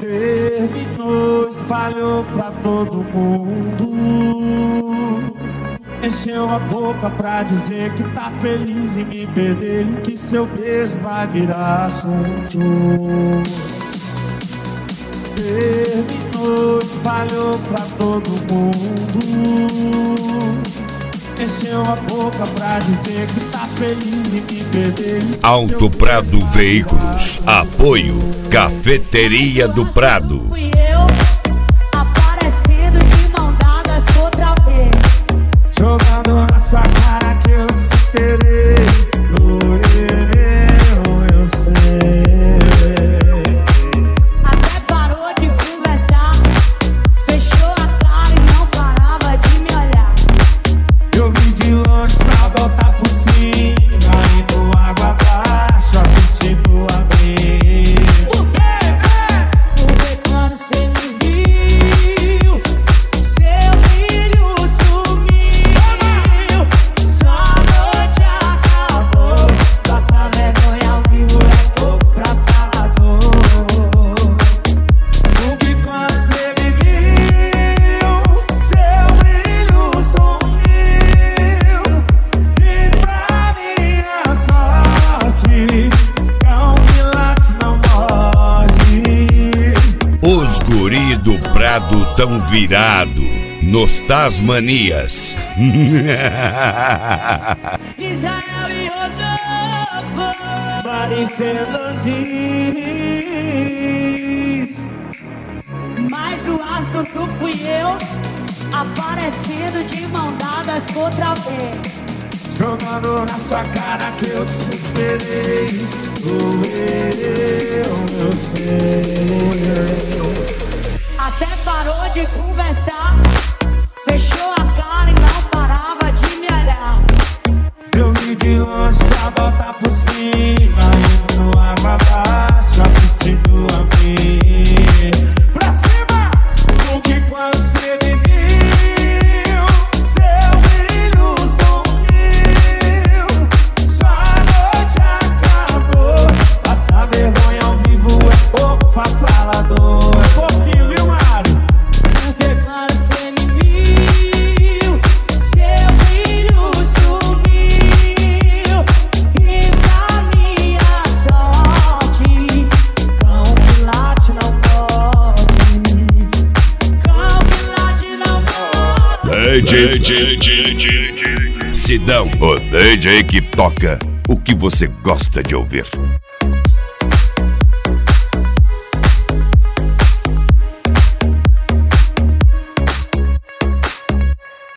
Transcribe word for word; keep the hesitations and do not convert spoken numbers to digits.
Terminou, espalhou pra todo mundo. Encheu a boca pra dizer que tá feliz em me perder e que seu beijo vai virar assunto. Terminou, espalhou pra todo mundo. Encheu a boca pra dizer que tá feliz em me perder. Alto Prado Veículos. Apoio Cafeteria do Prado. Fui eu aparecendo de mão dadas outra vez, jogando na sua cara que eu superei. Eu, eu sei. até parou de conversar, fechou a cara e não parava de me olhar. Eu vi de longe só voltar por cima, indo água abaixo, assistindo abrir. Por quê? Porque quando cê me viu, seu brilho sumiu. Sua noite acabou, nossa vergonha ao vivo é pouco pra falador. Porque quando você me viu, seu brilho sumiu. E pra minha sorte, cão que late não morde. Os guri do Prado tão virado nos Tasmanias. Israel e Rodolfo, Barichello diz. mas o assunto fui eu aparecendo de mão dadas outra vez, Jogando na sua cara que eu te superei. Eu, eu sei. até parou de conversar, fechou a cara e não parava de me olhar. Eu vi de longe só voltar por cima, indo água abaixo, assistindo a mim. Pra cima! Porque quando você me viu, seu brilho sumiu. Sua noite acabou. Passar vergonha ao vivo é pouco pra falador. É pouquinho, viu, Mário? Porque quando cê me viu, seu brilho sumiu. E pra minha sorte, cão que late não pode. Cão que late não pode. D J Sidão, o D J que toca o que você gosta de ouvir.